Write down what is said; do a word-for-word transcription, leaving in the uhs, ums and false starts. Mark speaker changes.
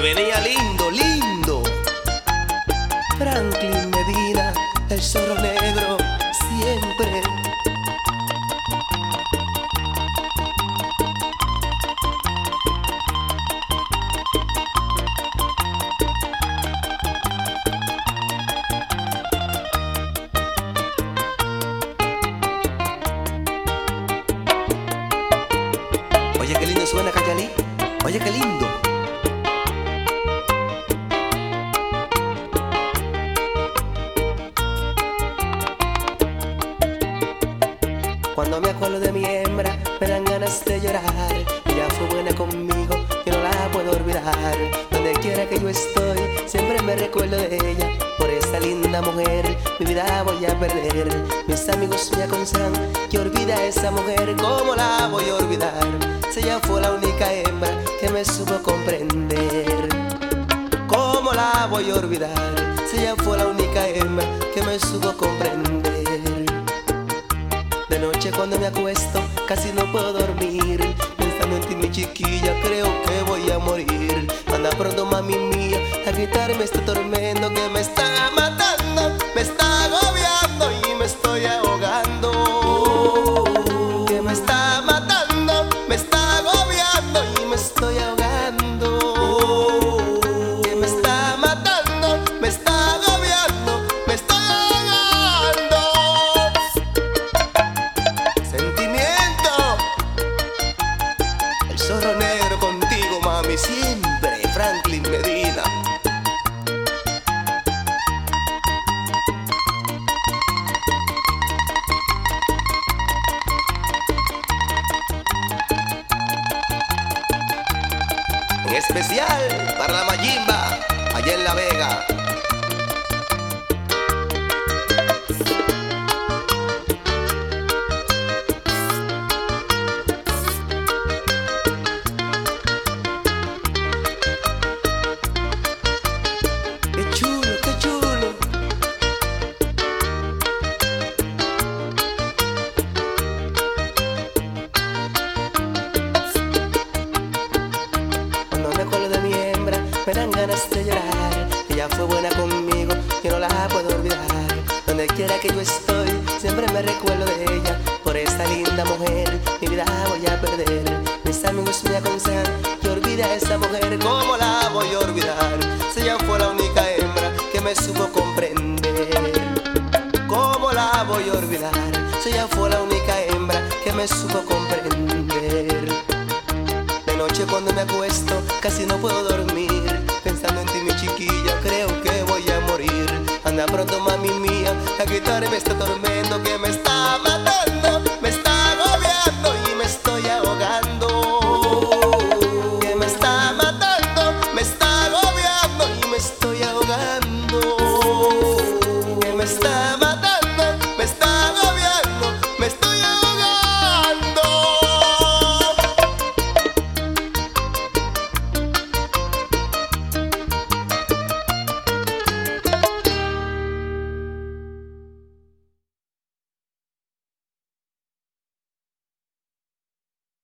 Speaker 1: venía lindo, lindo. Franklin Medina, el zorro negro, siempre. Oye, qué lindo suena, Cayalí. Oye, qué lindo. Cuando me acuerdo de mi hembra, me dan ganas de llorar. Ella fue buena conmigo, yo no la puedo olvidar. Donde quiera que yo estoy, siempre me recuerdo de ella. Por esa linda mujer, mi vida voy a perder. Mis amigos me aconsejan que olvide a esa mujer. ¿Cómo la voy a olvidar? Si ella fue la única hembra que me supo comprender. ¿Cómo la voy a olvidar? Si ella fue la única hembra que me supo comprender. De noche cuando me acuesto casi no puedo dormir. Pensando en ti, mi chiquilla, creo que voy a morir. Manda pronto, mami mía, a quitarme este tormento que me está matando, me está agobiando y me estoy ahogando. Que me está matando, me está agobiando y me estoy ahogando. Que me está matando, me está agobiando, me estoy ahogando. Sentimiento, el zorro negro contigo, mami, siempre. Franklin Medina. En especial para la Mayimba, allá en La Vega. Qué chulo, qué chulo. Cuando me acuerdo de mi hembra, me dan ganas de llorar. Ella fue buena conmigo, yo no la puedo olvidar. Donde quiera que yo estoy, siempre me recuerdo de ella. Por esta linda mujer, mi vida voy a perder. Mis amigos me aconsejan que olvide a esa mujer. ¿Cómo la voy a olvidar? Si ella fue la única hembra que me supo comprender. ¿Cómo la voy a olvidar? Si ella fue la única hembra que me supo comprender. De noche cuando me acuesto casi no puedo dormir. Pensando en ti, mi chiquilla, creo que voy a morir. Anda pronto, mami mía, a quitarme este tormento que me está matando, me está